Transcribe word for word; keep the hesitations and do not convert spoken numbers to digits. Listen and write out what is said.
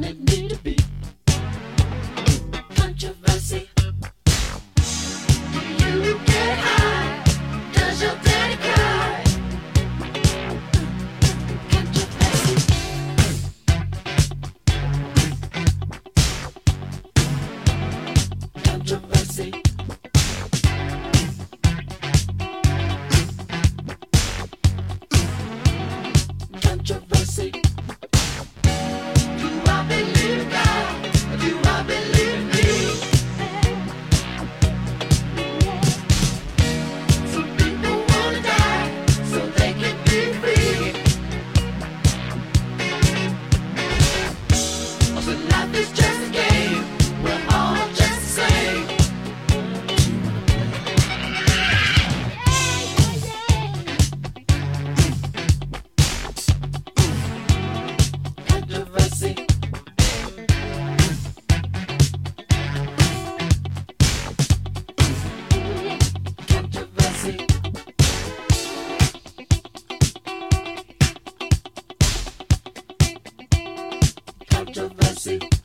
wanted me to be. Controversy. You get high. Does your daddy cry? Controversy. Controversy. Controversy. Do I believe God? Or do I believe me? Some people wanna die so they can be free. So life is just a game. We're all just the same. Controversy. Controversy. Controversy.